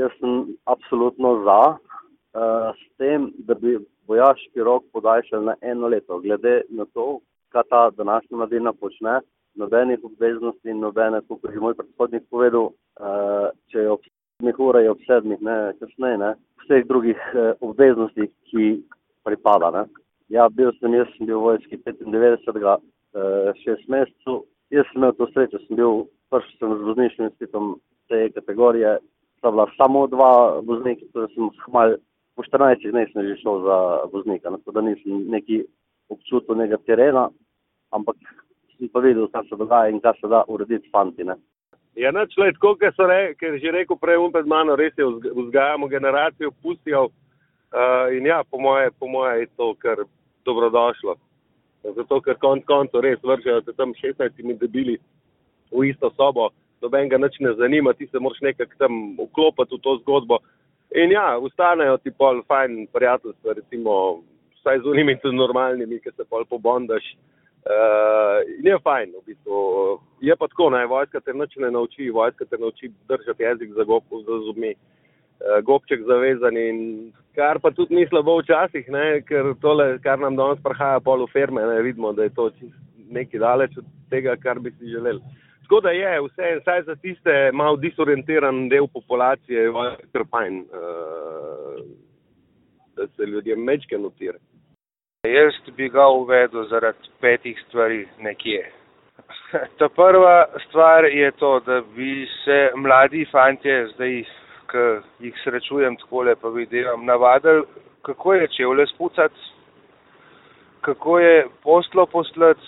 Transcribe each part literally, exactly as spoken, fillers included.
Jaz sem absolutno za, uh, s tem, da bi vojaški rok podaljšali na eno leto. Glede na to, kaj ta današnja mladina počne, nobenih obveznosti, nobene, kot je moj predhodnik povedal, uh, če je ob sedmih ura, je ob sedmih, ne, kasneje, ne, vseh drugih uh, obveznosti, ki pripada, ne. Ja, bil sem, jaz sem bil v vojski petindevetdesetega, uh, šest mesecev. Jaz sem imel to srečo, sem bil prvi sem z vozniškim izpitom te kategorije, sta bila samo dva vozniki, torej sem hmal, po štirinajstih dneh sem že šel za voznika, tako da nisem neki občutil nekega terena, ampak sem pa videl, kaj se dogaja in kaj se da urediti s fanti, ne. Ja, nič, le, tako, ker so re, ker že rekel prej un pred mano, res je, vzgajamo generacijo, pustijo uh, in ja, po moje, po moje je to kar dobrodošlo. Zato, ker konc konco res vržejo se tam šestnajstimi debili v isto sobo, nobenega nič ne zanima, ti se moraš nekako tam vklopati v to zgodbo. In ja, ustanejo ti pol fajn prijateljstva, recimo, vsaj z unimi tudi normalnimi, ki se pol pobondaš. Uh, in je fajn, v bistvu. Je pa tako, ne, vojska te nič ne nauči, vojska te nauči držati jezik za, gob, za zubmi, uh, gobček zavezan in kar pa tudi ni slabo včasih, ne, ker tole, kar nam danes prihaja pol v firme, ne, vidimo, da je to nekaj daleč od tega, kar bi si želeli. Tako da je, vse, vsaj za tiste malo disorientiran del populacije, je kar fajn, uh, da se ljudje mečke notirajo. Jaz bi ga uvedel zaradi petih stvari nekje. Ta prva stvar je to, da bi se mladi fantje, zdaj, ki jih srečujem takole pa vidim, navadili, kako je čevlje spucati, kako je poslo poslati.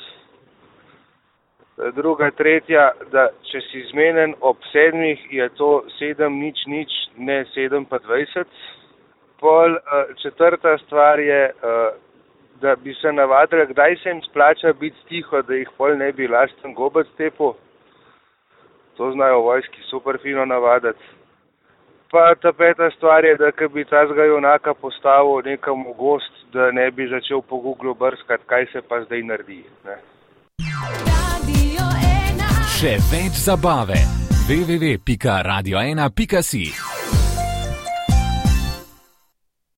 Druga, tretja, da če si zmenen ob sedmih, je to sedem nič nič, ne sedem pa dvajset. Pol četrta stvar je, da bi se navadili, kdaj se jim splača biti tiho, da jih pol ne bi lasten gobec tepel. To znajo vojski super fino navaditi. Pa ta peta stvar je, da ko bi tazga junaka postavil nekam v gost, da ne bi začel po Googlu brskati, kaj se pa zdaj naredi. Ne? Še več zabave. w w w pika radio ena pika si